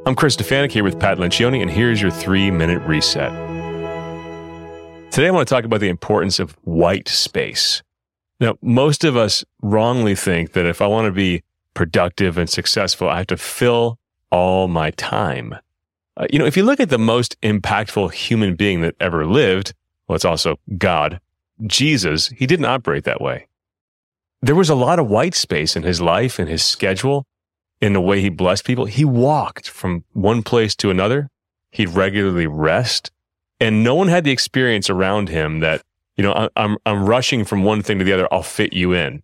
I'm Chris Stefanik here with Pat Lencioni, and here's your 3-minute reset. Today I want to talk about the importance of white space. Now, most of us wrongly think that if I want to be productive and successful, I have to fill all my time. If you look at the most impactful human being that ever lived, well, it's also God, Jesus, he didn't operate that way. There was a lot of white space in his life, in his schedule, in the way he blessed people. He walked from one place to another. He'd regularly rest. And no one had the experience around him that, I'm rushing from one thing to the other. I'll fit you in.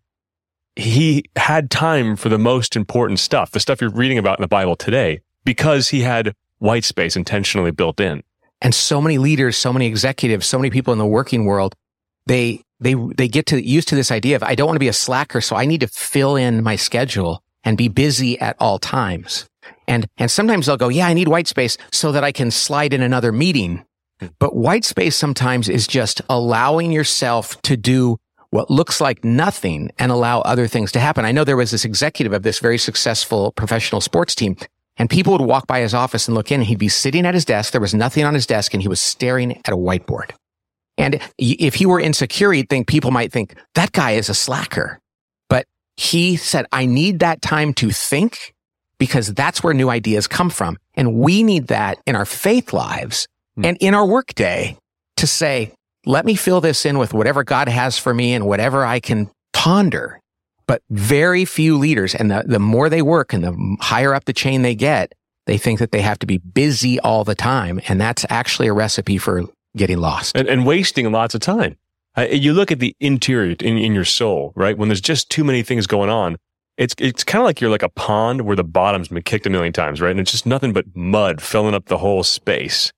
He had time for the most important stuff, the stuff you're reading about in the Bible today, because he had white space intentionally built in. And so many leaders, so many executives, so many people in the working world, they get used to this idea of, I don't want to be a slacker, so I need to fill in my schedule and be busy at all times. And sometimes they'll go, yeah, I need white space so that I can slide in another meeting. But white space sometimes is just allowing yourself to do what looks like nothing and allow other things to happen. I know there was this executive of this very successful professional sports team, and people would walk by his office and look in, and he'd be sitting at his desk. There was nothing on his desk, and he was staring at a whiteboard. And if he were insecure, people might think, that guy is a slacker. But he said, I need that time to think, because that's where new ideas come from. And we need that in our faith lives and in our workday to say, let me fill this in with whatever God has for me and whatever I can ponder. But very few leaders, and the more they work and the higher up the chain they get, they think that they have to be busy all the time. And that's actually a recipe for getting lost. And wasting lots of time. You look at the interior in your soul, right? When there's just too many things going on, it's kind of like you're like a pond where the bottom's been kicked a million times, right? And it's just nothing but mud filling up the whole space.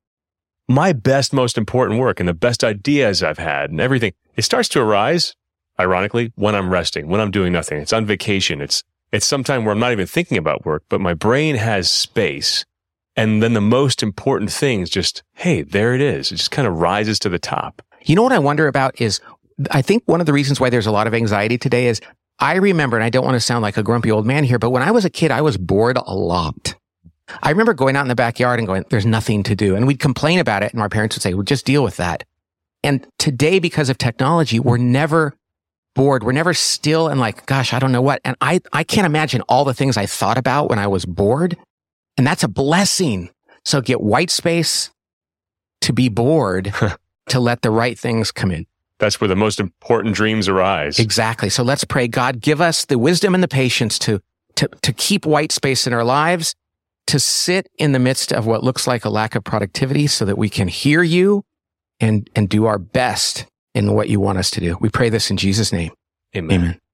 My best, most important work and the best ideas I've had and everything, it starts to arise, ironically, when I'm resting, when I'm doing nothing. It's on vacation. It's sometime where I'm not even thinking about work, but my brain has space. And then the most important things just, hey, there it is. It just kind of rises to the top. You know what I wonder about is, I think one of the reasons why there's a lot of anxiety today is, I remember, and I don't want to sound like a grumpy old man here, but when I was a kid, I was bored a lot. I remember going out in the backyard and going, there's nothing to do. And we'd complain about it, and our parents would say, well, just deal with that. And today, because of technology, we're never bored. We're never still and like, gosh, I don't know what. And I can't imagine all the things I thought about when I was bored. And that's a blessing. So get white space to be bored, to let the right things come in. That's where the most important dreams arise. Exactly. So let's pray, God, give us the wisdom and the patience to keep white space in our lives, to sit in the midst of what looks like a lack of productivity so that we can hear you and do our best in what you want us to do. We pray this in Jesus' name. Amen.